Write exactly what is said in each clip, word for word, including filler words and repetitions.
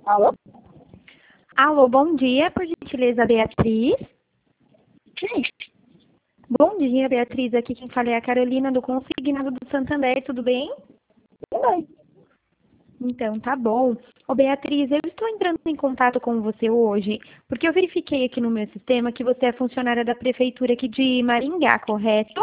Alô? Alô, bom dia, por gentileza, Beatriz. Sim. Bom dia, Beatriz. Aqui quem fala é a Carolina do Consignado do Santander, tudo bem? Tudo bem. Então, tá bom. Ô, Beatriz, eu estou entrando em contato com você hoje porque eu verifiquei aqui no meu sistema que você é funcionária da Prefeitura aqui de Maringá, correto?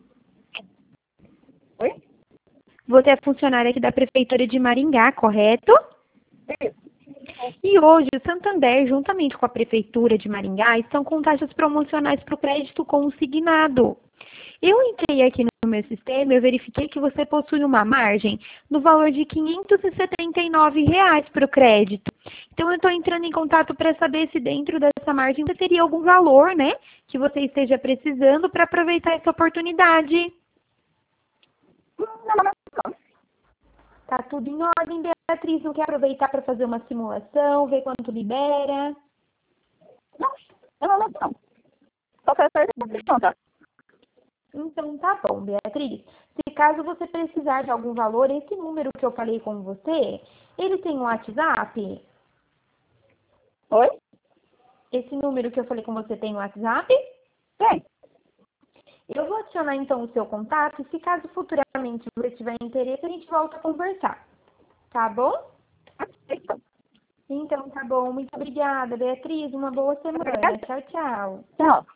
Oi? Você é funcionária aqui da Prefeitura de Maringá, correto? Isso. E hoje o Santander, juntamente com a Prefeitura de Maringá, estão com taxas promocionais para o crédito consignado. Eu entrei aqui no meu sistema e eu verifiquei que você possui uma margem no valor de quinhentos e setenta e nove reais para o crédito. Então, eu estou entrando em contato para saber se dentro dessa margem você teria algum valor, né, que você esteja precisando para aproveitar essa oportunidade. Não, não, não, não. Tá tudo em ordem, Beatriz? Não quer aproveitar para fazer uma simulação, ver quanto libera? Não, não, não, não. Só quero saber de conta. Então tá bom, Beatriz. Se caso você precisar de algum valor, esse número que eu falei com você, ele tem um WhatsApp? Oi? Esse número que eu falei com você tem um WhatsApp? Tem. Eu vou adicionar então o seu contato e se caso futuramente você tiver interesse, a gente volta a conversar. Tá bom? Então, Então tá bom. Muito obrigada, Beatriz. Uma boa semana. obrigada. Tchau, tchau. tchau.